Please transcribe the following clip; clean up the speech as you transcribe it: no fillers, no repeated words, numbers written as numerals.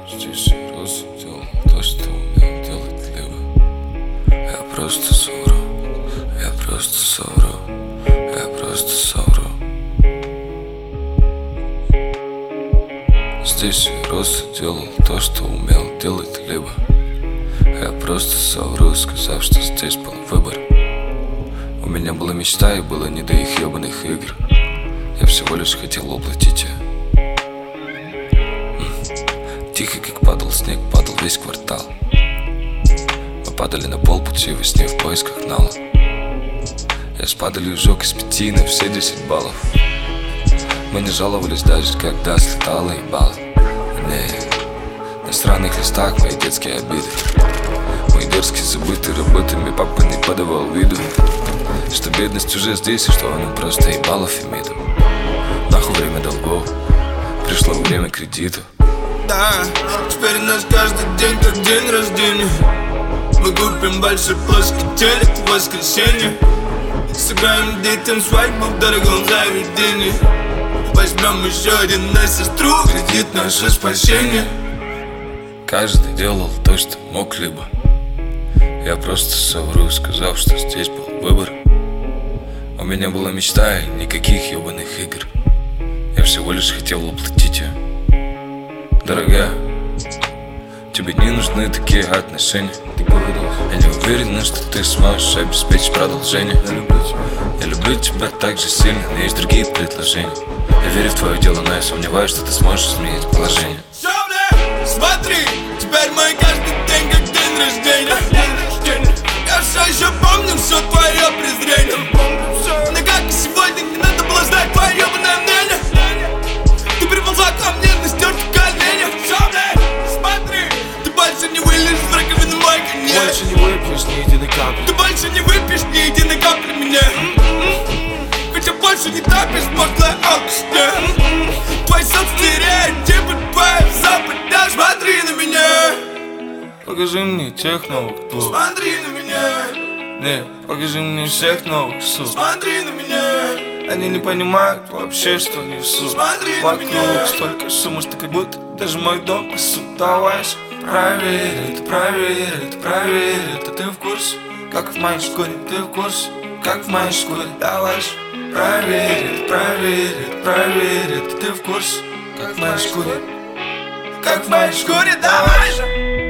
Здесь я рос, делал то, что умел делать либо. Я просто совру, я просто совру, я просто совру. Здесь я рос и делал то, что умел делать либо. Я просто совру, сказав, что здесь был выбор. У меня была мечта и было не до их ебаных игр. Я всего лишь хотел воплотить ее. Тихо, как падал снег, падал весь квартал. Мы падали на полпути во сне в поисках нала. Я с падалью сжег из 5 на все 10 баллов. Мы не жаловались даже, когда слетало ебало. На странных листах мои детские обиды. Мои дерзкие забытые работами папа не подавал виду, что бедность уже здесь и что она просто ебала Фемиду. Нахуй время долгов, пришло время кредиту. Да, теперь у нас каждый день как день рождения. Мы купим большой плоский телек в воскресенье. Сыграем детям свадьбу в дорогом заведении. Возьмем еще один на сестру, кредит наше спасение. Каждый делал то, что мог либо. Я просто совру, сказав, что здесь был выбор. У меня была мечта и никаких ебаных игр. Я всего лишь хотел воплотить ее. Дорогая, тебе не нужны такие отношения. Я не уверен, что ты сможешь обеспечить продолжение. Я люблю тебя так же сильно, но есть другие предложения. Я верю в твое дело, но я сомневаюсь, что ты сможешь изменить положение. Смотри, теперь мой каждый день как день рождения. Я все еще помню все твое презрение. Но как и сегодня не надо было ждать твое ебаное мнение. Ты приползла ко мне на стертых коленях. Смотри, ты больше не вылезешь в раковину мой коньяк. Больше не выпьешь ни единой капли. Ты больше не выпьешь ни единой капли меня. Хотя больше не топишь пошлая алкашня. Твой собственный стереотипы, твоя западня. Смотри на меня. Покажи мне тех новых тур. Смотри на меня. Не, покажи мне всех новых сук. Смотри на меня. Они не понимают вообще, что несут. Смотри на вокруг меня. столько шума, что как будто даже мой дом пасут. Давай же, проверь это, проверь это, проверь это. Ты в курсе, как в моей шкуре. Ты в курсе, как в моей шкуре. Давай же, проверь это, проверь это, проверь это. Ты в курсе, как в моей шкуре. Как в моей шкуре, давай же.